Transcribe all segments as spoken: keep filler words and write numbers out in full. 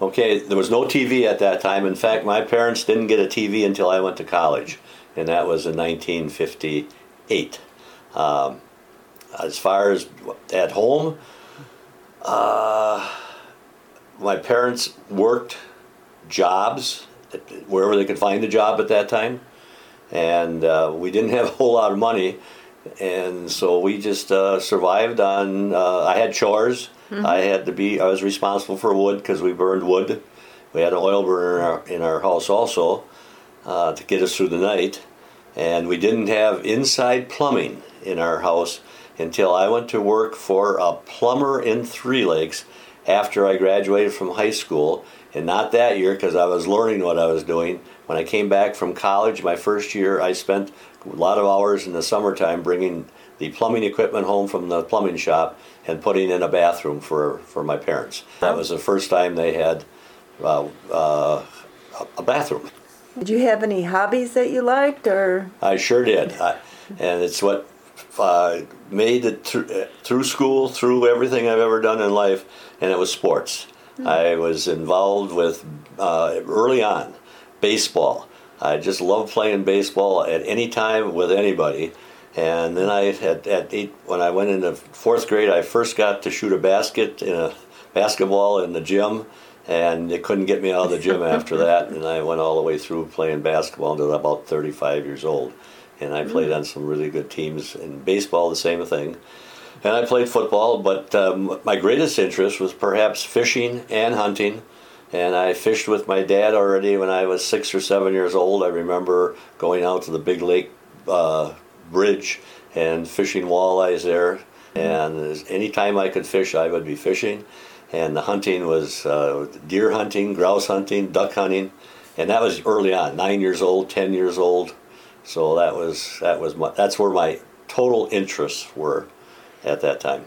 Okay, there was no T V at that time. In fact, my parents didn't get a T V until I went to college, and that was in nineteen fifty-eight. Um, as far as at home, uh, my parents worked jobs wherever they could find a job at that time, and uh, we didn't have a whole lot of money, and so we just uh, survived on. Uh, I had chores. Mm-hmm. I had to be. I was responsible for wood because we burned wood. We had an oil burner in our, in our house also uh, to get us through the night, and we didn't have inside plumbing in our house until I went to work for a plumber in Three Lakes after I graduated from high school. And not that year, because I was learning what I was doing. When I came back from college, my first year, I spent a lot of hours in the summertime bringing the plumbing equipment home from the plumbing shop and putting in a bathroom for, for my parents. That was the first time they had uh, uh, a bathroom. Did you have any hobbies that you liked, or? I sure did. I, and it's what uh, made it th- through school, through everything I've ever done in life, and it was sports. I was involved with, uh, early on, baseball. I just loved playing baseball at any time with anybody. And then I had, at eight, when I went into fourth grade, I first got to shoot a basket in a basketball in the gym, and they couldn't get me out of the gym after that. And I went all the way through playing basketball until about thirty-five years old. And I played on some really good teams. In baseball, the same thing. And I played football, but um, my greatest interest was perhaps fishing and hunting. And I fished with my dad already when I was six or seven years old. I remember going out to the Big Lake uh, Bridge and fishing walleyes there. And any time I could fish, I would be fishing. And the hunting was uh, deer hunting, grouse hunting, duck hunting. And that was early on, nine years old, ten years old. So that was that was my, that's where my total interests were at that time.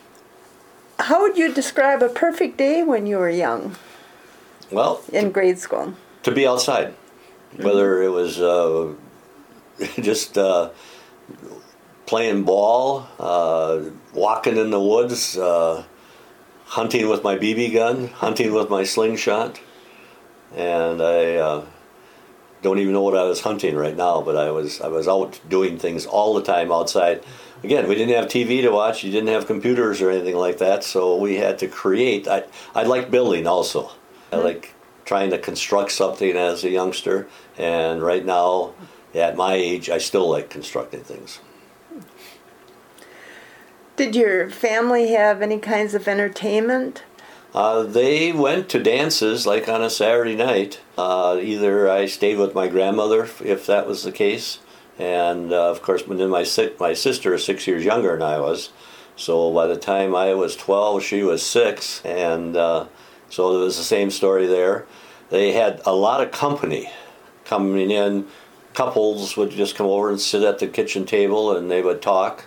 How would you describe a perfect day when you were young? Well, in grade school, to be outside, whether it was uh, just uh, playing ball, uh, walking in the woods, uh, hunting with my B B gun, hunting with my slingshot, and I uh, don't even know what I was hunting right now, but I was I was out doing things all the time outside. Again, we didn't have T V to watch. You didn't have computers or anything like that, so we had to create. I I like building also. I like trying to construct something as a youngster, and right now, at my age, I still like constructing things. Did your family have any kinds of entertainment? Uh, they went to dances like on a Saturday night. Uh, either I stayed with my grandmother, if that was the case. And uh, of course, then my si- my sister is six years younger than I was, so by the time I was twelve, she was six, and uh, so it was the same story there. They had a lot of company coming in. Couples would just come over and sit at the kitchen table, and they would talk,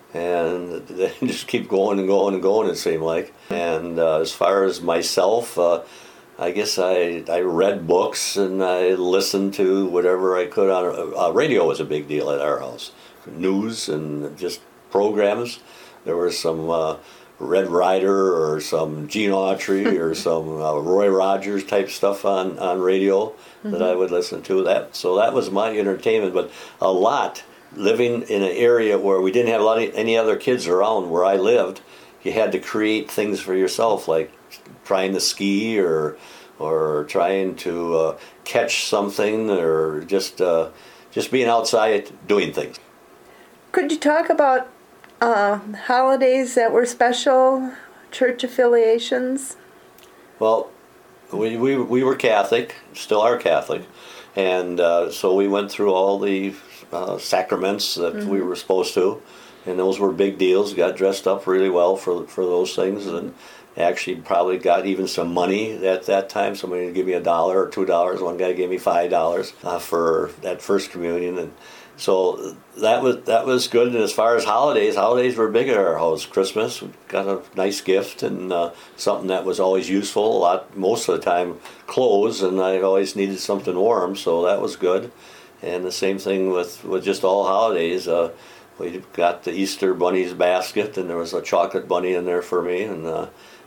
and they just keep going and going and going. It seemed like. And uh, as far as myself. Uh, I guess I, I read books and I listened to whatever I could on uh, radio was a big deal at our house. News and just programs. There was some uh, Red Ryder or some Gene Autry or some uh, Roy Rogers type stuff on, on radio mm-hmm. that I would listen to. That so that was my entertainment. But a lot living in an area where we didn't have a lot of, any other kids around where I lived, you had to create things for yourself, like trying to ski or or trying to uh, catch something or just uh, just being outside doing things. Could you talk about uh, holidays that were special, church affiliations? Well, we we, we were Catholic, still are Catholic, and uh, so we went through all the uh, sacraments that mm-hmm. we were supposed to, and those were big deals. Got dressed up really well for for those things, and actually probably got even some money at that time. Somebody would give me a dollar or two dollars. One guy gave me five dollars uh, for that first communion, and so that was that was good. And as far as holidays, holidays were big at our house. Christmas, we got a nice gift and uh, something that was always useful. A lot, most of the time, clothes, and I always needed something warm, so that was good. And the same thing with with just all holidays. Uh, we got the Easter bunny's basket, and there was a chocolate bunny in there for me, and. Uh,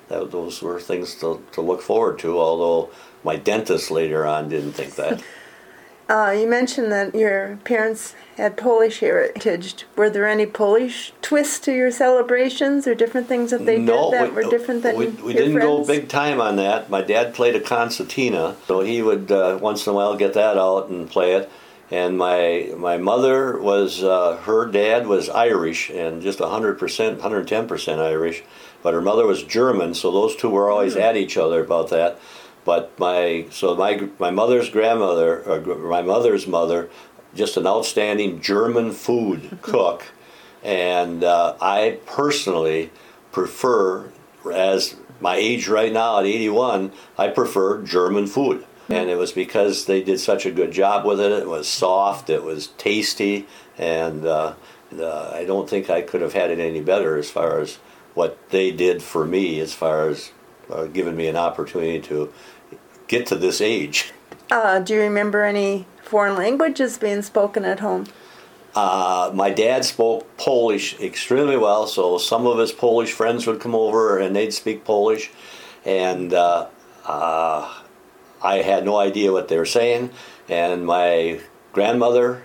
that, those were things to, to look forward to, although my dentist later on didn't think that. Uh, you mentioned that your parents had Polish heritage. Were there any Polish twists to your celebrations or different things that they no, did that we, were different than we, your we didn't friends? go big time on that. My dad played a concertina, so he would uh, once in a while get that out and play it. And my my mother was, uh, her dad was Irish and just one hundred percent, one hundred ten percent Irish, but her mother was German, so those two were always mm. at each other about that. But my so my my mother's grandmother, or my mother's mother, just an outstanding German food cook, and uh, I personally prefer, as my age right now at eighty-one, I prefer German food. And it was because they did such a good job with it. It was soft, it was tasty, and uh, uh, I don't think I could have had it any better as far as what they did for me, as far as uh, giving me an opportunity to get to this age. Uh, do you remember any foreign languages being spoken at home? Uh, my dad spoke Polish extremely well, so some of his Polish friends would come over and they'd speak Polish, and uh, uh, I had no idea what they were saying. And my grandmother,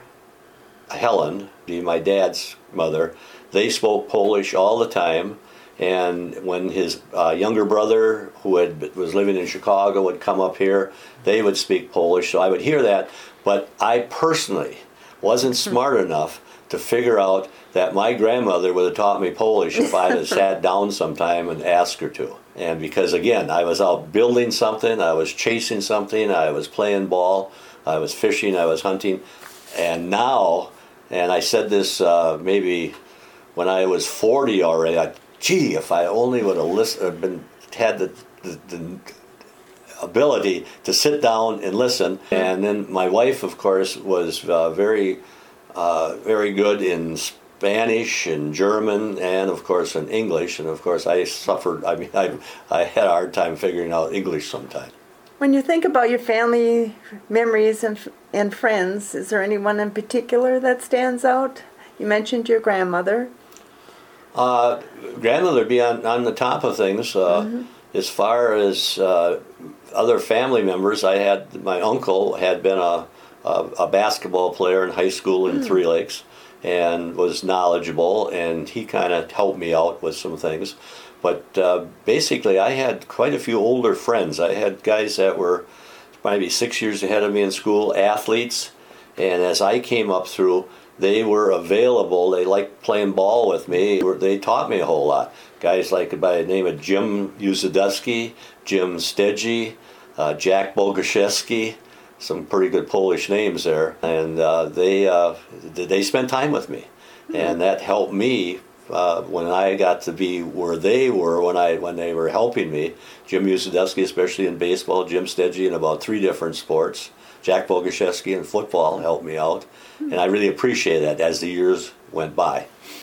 Helen, my dad's mother, they spoke Polish all the time. And when his uh, younger brother, who had, was living in Chicago, would come up here, they would speak Polish, so I would hear that. But I personally wasn't smart enough to figure out that my grandmother would have taught me Polish if I had sat down sometime and asked her to. And because, again, I was out building something, I was chasing something, I was playing ball, I was fishing, I was hunting. And now, and I said this uh, maybe when I was forty already, I, gee, if I only would have listened, been, had the, the, the ability to sit down and listen. And then my wife, of course, was uh, very, uh, very good in Spanish and German, and of course in English. And of course, I suffered. I mean, I I had a hard time figuring out English sometimes. When you think about your family memories and and friends, is there anyone in particular that stands out? You mentioned your grandmother. Uh, grandmother be on, on the top of things. Uh, mm-hmm. As far as uh, other family members, I had my uncle had been a a, a basketball player in high school in mm. Three Lakes, and was knowledgeable, and he kind of helped me out with some things. But uh, basically, I had quite a few older friends. I had guys that were maybe six years ahead of me in school, athletes, and as I came up through, they were available. They liked playing ball with me. They taught me a whole lot. Guys like by the name of Jim Uzadowski, Jim Stedgy, uh, Jack Boguszewski, some pretty good Polish names there. And uh, they uh, they spent time with me. Mm-hmm. And that helped me uh, when I got to be where they were when I when they were helping me. Jim Uzadowski, especially in baseball, Jim Stedgy in about three different sports. Jack Boguszewski in football helped me out. And I really appreciate that as the years went by.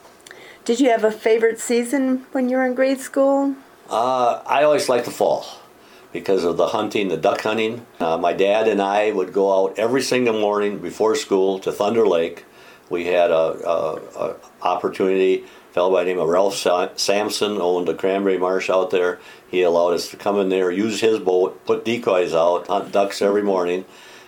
Did you have a favorite season when you were in grade school? Uh, I always liked the fall because of the hunting, the duck hunting. Uh, my dad and I would go out every single morning before school to Thunder Lake. We had a, a, a opportunity. A fellow by the name of Ralph Sampson owned a cranberry marsh out there. He allowed us to come in there, use his boat, put decoys out, hunt ducks every morning.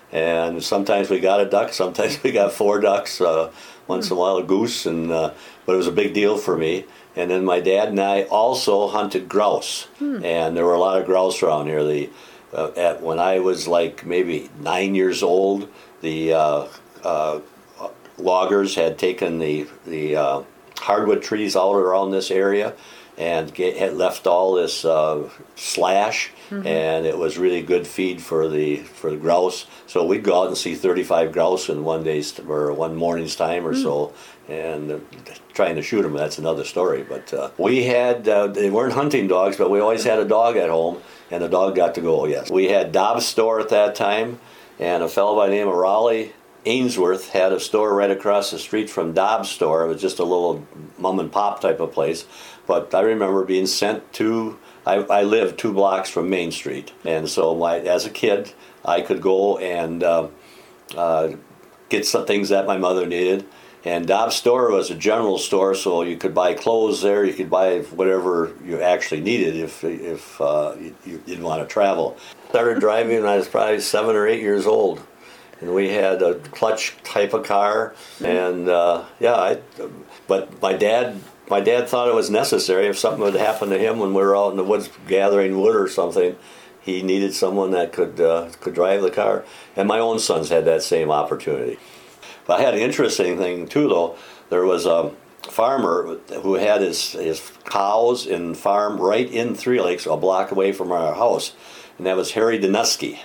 And sometimes we got a duck, sometimes we got four ducks, uh, once in a while a goose, and uh, but it was a big deal for me. And then my dad and I also hunted grouse, hmm. and there were a lot of grouse around here. The uh, at when I was like maybe nine years old, the uh, uh, loggers had taken the the uh, hardwood trees out around this area, and get, had left all this uh, slash, mm-hmm. and it was really good feed for the for the grouse. So we'd go out and see thirty-five grouse in one day's or one morning's time or mm. so, and uh, trying to shoot them, that's another story. But uh, we had uh, they weren't hunting dogs, but we always had a dog at home, and the dog got to go. Yes, we had Dobbs store at that time, and a fellow by the name of Raleigh Ainsworth had a store right across the street from Dobbs store. It was just a little mom and pop type of place. But I remember being sent to, I, I lived two blocks from Main Street. And so my, as a kid, I could go and uh, uh, get some things that my mother needed. And Dobbs Store was a general store, so you could buy clothes there. You could buy whatever you actually needed if if uh, you, you didn't want to travel. Started driving when I was probably seven or eight years old, and we had a clutch type of car. And uh, yeah, I, but my dad my dad thought it was necessary if something would happen to him when we were out in the woods gathering wood or something. He needed someone that could uh, could drive the car, and my own sons had that same opportunity. But I had an interesting thing too, though. There was a farmer who had his his cows in farm right in Three Lakes, a block away from our house, and that was Harry Danuski.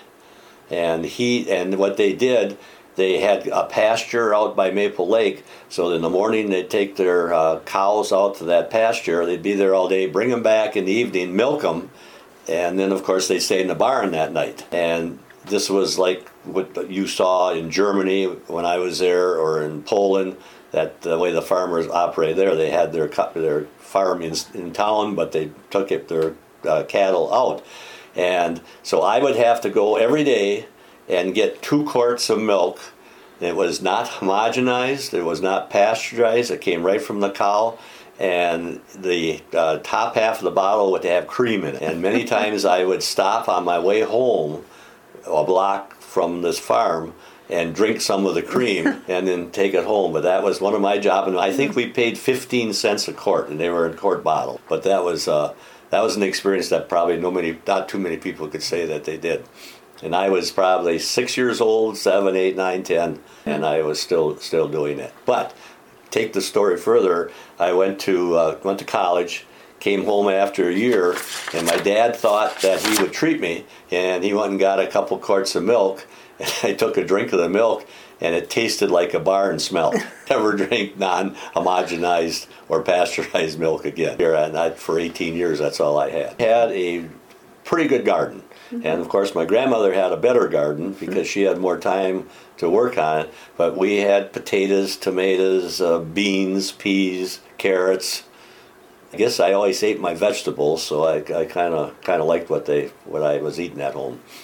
And he and what they did, they had a pasture out by Maple Lake. So in the morning they'd take their uh, cows out to that pasture. They'd be there all day, bring them back in the evening, milk them. And then, of course, they stayed in the barn that night. And this was like what you saw in Germany when I was there, or in Poland, that the way the farmers operated there. They had their their farm in, in town, but they took it, their uh, cattle out. And so I would have to go every day and get two quarts of milk. It was not homogenized. It was not pasteurized. It came right from the cow. And the uh, top half of the bottle would have cream in it. And many times I would stop on my way home a block from this farm and drink some of the cream and then take it home. But that was one of my jobs. And I think we paid fifteen cents a quart, and they were in quart bottle. But that was uh, that was an experience that probably no many, not too many people could say that they did. And I was probably six years old, seven, eight, nine, ten, and I was still still doing it. But take the story further, I went to uh, went to college, came home after a year, and my dad thought that he would treat me, and he went and got a couple quarts of milk, and I took a drink of the milk, and it tasted like a barn smell. Never drank non-homogenized or pasteurized milk again. Here, and I, for eighteen years, that's all I had. Had a pretty good garden. And of course, my grandmother had a better garden because she had more time to work on it. But we had potatoes, tomatoes, uh, beans, peas, carrots. I guess I always ate my vegetables, so I kind of kind of liked what they what I was eating at home.